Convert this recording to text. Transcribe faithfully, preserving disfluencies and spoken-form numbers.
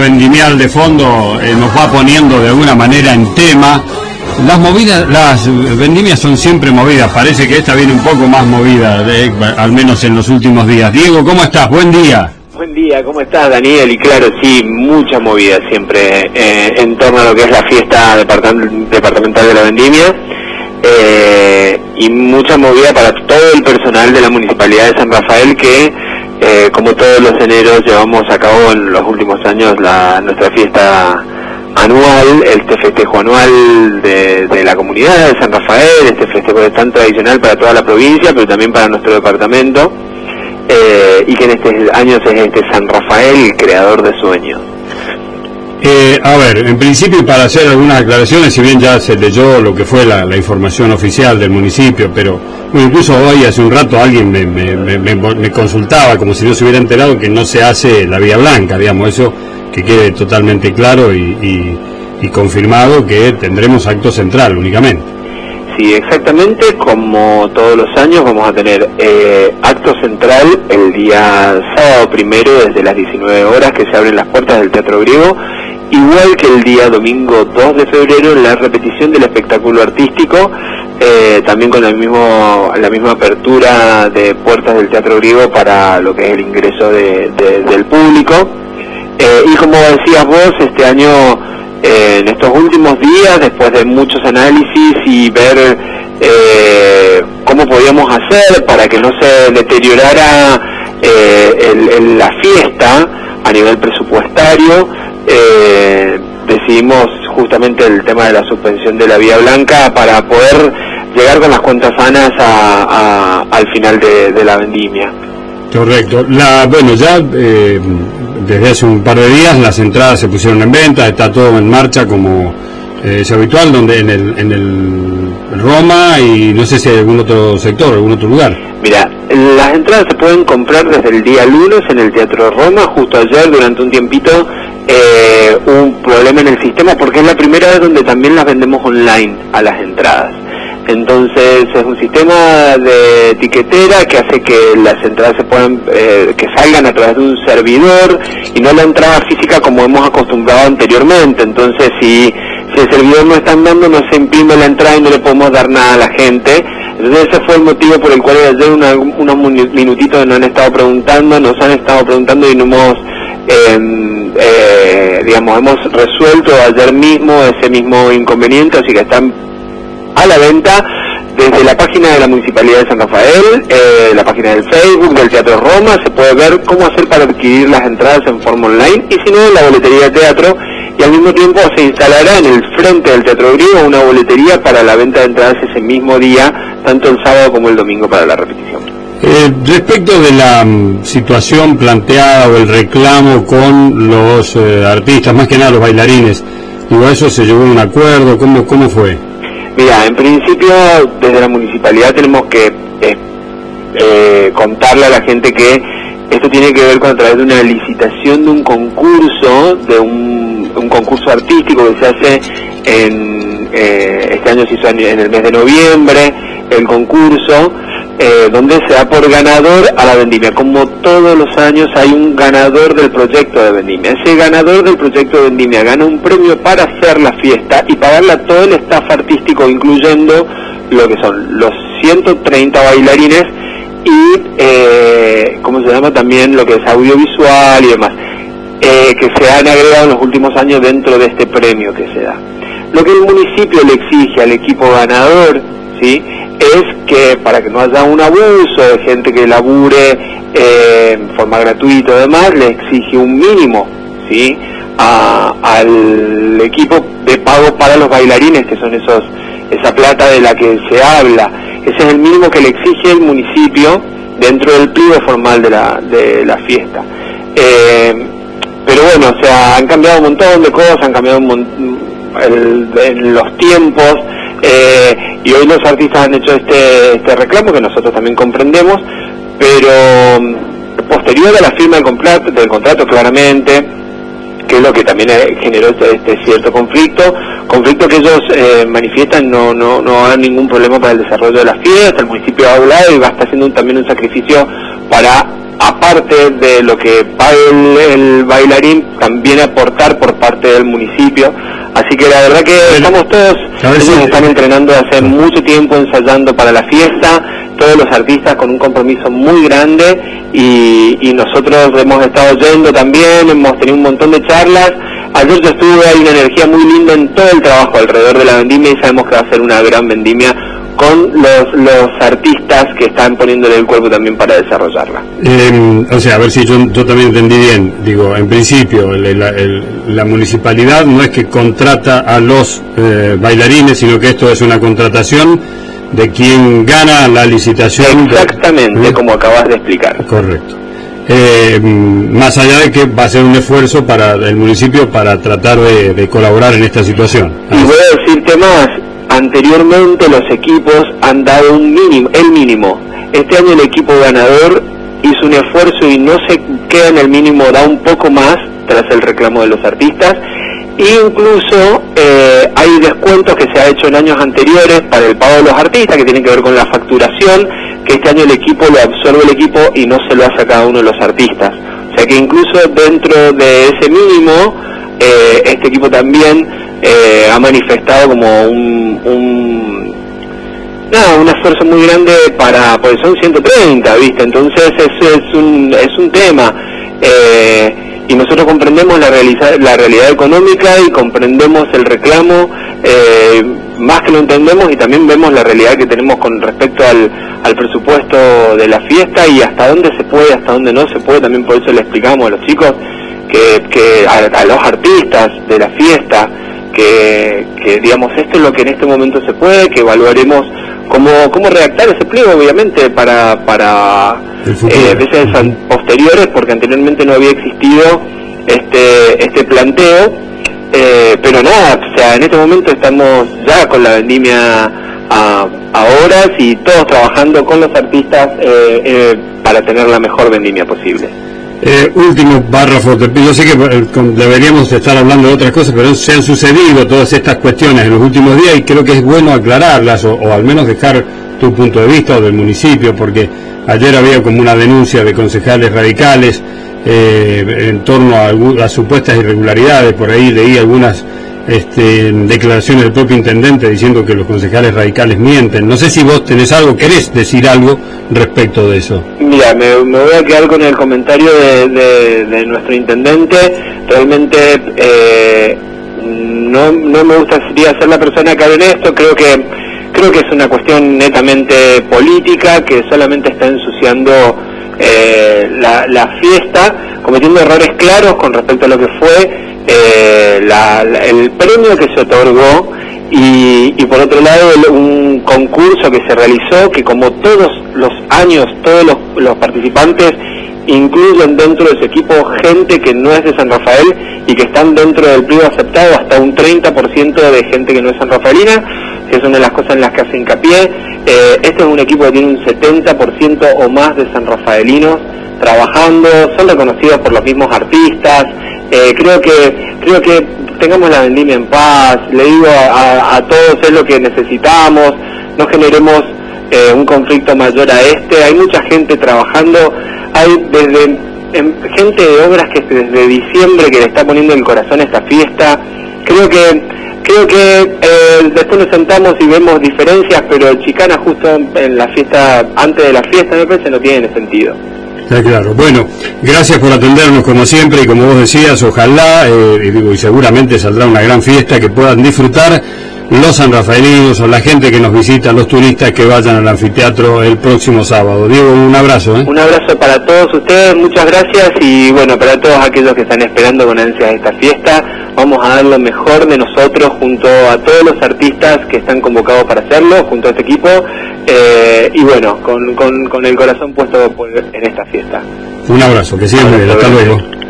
vendimial de fondo eh, nos va poniendo de alguna manera en tema. Las movidas, las vendimias son siempre movidas, parece que esta viene un poco más movida, de, al menos en los últimos días. Diego, ¿cómo estás? Buen día. Buen día, ¿cómo estás, Daniel? Y claro, sí, mucha movida siempre eh, en torno a lo que es la fiesta departamental de la vendimia, eh, y mucha movida para todo el personal de la Municipalidad de San Rafael que, eh, como todos los eneros, llevamos a cabo en los últimos años la nuestra fiesta anual, este festejo anual de, de la comunidad de San Rafael, este festejo es tan tradicional para toda la provincia, pero también para nuestro departamento, eh, y que en estos años es este San Rafael, el creador de sueños. Eh, a ver, en principio, para hacer algunas aclaraciones, si bien ya se leyó lo que fue la, la información oficial del municipio, pero bueno, incluso hoy, hace un rato, alguien me, me, me, me, me consultaba como si no se hubiera enterado que no se hace la Vía Blanca, digamos, eso que quede totalmente claro y, y, y confirmado que tendremos acto central únicamente. Sí, exactamente, como todos los años vamos a tener eh, acto central el día sábado primero desde las diecinueve horas, que se abren las puertas del Teatro Griego, igual que el día domingo dos de febrero la repetición del espectáculo artístico, eh, también con el mismo, la misma apertura de puertas del Teatro Griego para lo que es el ingreso de, de, del público. Eh, y como decías vos, este año, eh, en estos últimos días, después de muchos análisis y ver eh, cómo podíamos hacer para que no se deteriorara eh, el, el, la fiesta a nivel presupuestario, eh, decidimos justamente el tema de la suspensión de la Vía Blanca para poder llegar con las cuentas sanas a, a, al final de, de la vendimia. Correcto. La, bueno, ya eh, desde hace un par de días las entradas se pusieron en venta, está todo en marcha como eh, es habitual, donde en el, en el Roma y no sé si hay algún otro sector, algún otro lugar. Mira, las entradas se pueden comprar desde el día lunes en el Teatro Roma. Justo ayer, durante un tiempito, eh, hubo un problema en el sistema porque es la primera vez donde también las vendemos online a las entradas. Entonces es un sistema de etiquetera que hace que las entradas se puedan, eh, que salgan a través de un servidor y no la entrada física como hemos acostumbrado anteriormente. Entonces si, si el servidor no está andando, no se imprime la entrada y no le podemos dar nada a la gente. Entonces ese fue el motivo por el cual ayer una, unos minutitos nos han estado preguntando, nos han estado preguntando y no hemos, eh, eh, digamos, hemos resuelto ayer mismo ese mismo inconveniente, así que están a la venta desde la página de la Municipalidad de San Rafael, eh, la página del Facebook del Teatro Roma. Se puede ver cómo hacer para adquirir las entradas en forma online y si no en la boletería de teatro, y al mismo tiempo se instalará en el frente del Teatro Griego una boletería para la venta de entradas ese mismo día, tanto el sábado como el domingo para la repetición. Eh, respecto de la um, situación planteada o el reclamo con los eh, artistas, más que nada los bailarines, digo, ¿eso se llegó a un acuerdo? ¿Cómo, cómo fue? Mira, en principio desde la municipalidad tenemos que eh, eh, contarle a la gente que esto tiene que ver con a través de una licitación de un concurso, de un, un concurso artístico que se hace en, eh, este año se hizo en el mes de noviembre, el concurso, eh, donde se da por ganador a la vendimia. Como todos los años hay un ganador del proyecto de vendimia. Ese ganador del proyecto de vendimia gana un premio para hacer la fiesta y pagarle a todo el staff artístico, incluyendo lo que son los ciento treinta bailarines y, eh, ¿cómo se llama? También lo que es audiovisual y demás, eh, que se han agregado en los últimos años dentro de este premio que se da. Lo que el municipio le exige al equipo ganador, ¿sí?, es que para que no haya un abuso de gente que labure eh, en forma gratuita y demás, le exige un mínimo, ¿sí?, a, al equipo de pago para los bailarines, que son esos esa plata de la que se habla. Ese es el mínimo que le exige el municipio dentro del pliego formal de la, de la fiesta. Eh, pero bueno, o sea, han cambiado un montón de cosas, han cambiado un mon el, el, los tiempos, eh, y hoy los artistas han hecho este, este reclamo que nosotros también comprendemos, pero posterior a la firma del contrato, del contrato claramente, que es lo que también generó este, este cierto conflicto, conflicto que ellos eh, manifiestan no no no hay ningún problema para el desarrollo de la fiesta. El municipio ha hablado y va a estar haciendo un, también un sacrificio para aparte de lo que pague el, el bailarín, también aportar por parte del municipio. Así que la verdad que estamos todos, ellos están entrenando hace mucho tiempo, ensayando para la fiesta, todos los artistas con un compromiso muy grande, y, y nosotros hemos estado yendo también, hemos tenido un montón de charlas. Ayer yo estuve, hay una energía muy linda en todo el trabajo alrededor de la vendimia, y sabemos que va a ser una gran vendimia con los, los artistas que están poniéndole el cuerpo también para desarrollarla. Eh, o sea, a ver si yo, yo también entendí bien. Digo, en principio, el, el, el, la municipalidad no es que contrata a los eh, bailarines, sino que esto es una contratación de quien gana la licitación. Exactamente, de, ¿eh? Como acabas de explicar. Correcto. Eh, más allá de que va a ser un esfuerzo para el municipio para tratar de, de colaborar en esta situación. Y voy a decirte más. Anteriormente los equipos han dado un mínimo, el mínimo. Este año el equipo ganador hizo un esfuerzo y no se queda en el mínimo, da un poco más tras el reclamo de los artistas. E incluso eh, hay descuentos que se ha hecho en años anteriores para el pago de los artistas, que tienen que ver con la facturación, que este año el equipo lo absorbe el equipo y no se lo hace a cada uno de los artistas. O sea que incluso dentro de ese mínimo, eh, este equipo también Eh, ha manifestado como un, un nada, un esfuerzo muy grande para, porque son ciento treinta, ¿viste? Entonces eso es un, es un tema, eh, y nosotros comprendemos la, realiza, la realidad económica y comprendemos el reclamo, eh, más que lo entendemos, y también vemos la realidad que tenemos con respecto al, al presupuesto de la fiesta y hasta dónde se puede, hasta dónde no se puede. También por eso le explicamos a los chicos, que, que a, a los artistas de la fiesta, Que, que digamos esto es lo que en este momento se puede, que evaluaremos cómo cómo redactar ese pliego, obviamente para para eh, veces posteriores, porque anteriormente no había existido este este planteo, eh, pero nada, o sea, en este momento estamos ya con la vendimia a, a horas y todos trabajando con los artistas eh, eh, para tener la mejor vendimia posible. Eh, último párrafo, yo sé que eh, deberíamos estar hablando de otras cosas, pero se han sucedido todas estas cuestiones en los últimos días y creo que es bueno aclararlas, o, o al menos dejar tu punto de vista o del municipio, porque ayer había como una denuncia de concejales radicales eh, en torno a, a supuestas irregularidades. Por ahí leí algunas este, declaraciones del propio intendente diciendo que los concejales radicales mienten. No sé si vos tenés algo, querés decir algo respecto de eso. Mira, me, me voy a quedar con el comentario de, de, de nuestro intendente. Realmente eh, no, no me gustaría ser la persona que hable en esto. Creo que creo que es una cuestión netamente política, que solamente está ensuciando eh, la, la fiesta, cometiendo errores claros con respecto a lo que fue eh, la, la, el premio que se otorgó, y, y por otro lado el, un concurso que se realizó, que como todos los años todos los, los participantes incluyen dentro de su equipo gente que no es de San Rafael y que están dentro del pliego aceptado, hasta un treinta por ciento de gente que no es sanrafaelina, que es una de las cosas en las que hace hincapié. Eh, este es un equipo que tiene un setenta por ciento o más de sanrafaelinos trabajando, son reconocidos por los mismos artistas. Eh, creo que creo que tengamos la vendimia en paz, le digo a, a, a todos, es lo que necesitamos, no generemos eh, un conflicto mayor a este. Hay mucha gente trabajando, hay desde en, gente de obras que desde diciembre que le está poniendo el corazón a esta fiesta. Creo que creo que eh, después nos sentamos y vemos diferencias, pero chicana justo en la fiesta, antes de la fiesta, me parece no tiene sentido. Está claro. Bueno, gracias por atendernos como siempre, y como vos decías, ojalá, eh, y, digo, y seguramente saldrá una gran fiesta que puedan disfrutar los sanrafaelinos o la gente que nos visita, los turistas que vayan al anfiteatro el próximo sábado. Diego, un abrazo. ¿eh? Un abrazo para todos ustedes, muchas gracias, y bueno, para todos aquellos que están esperando con ansias esta fiesta, vamos a dar lo mejor de nosotros junto a todos los artistas que están convocados para hacerlo, junto a este equipo, eh, y bueno, con, con, con el corazón puesto en esta fiesta. Un abrazo, que siempre, hasta luego.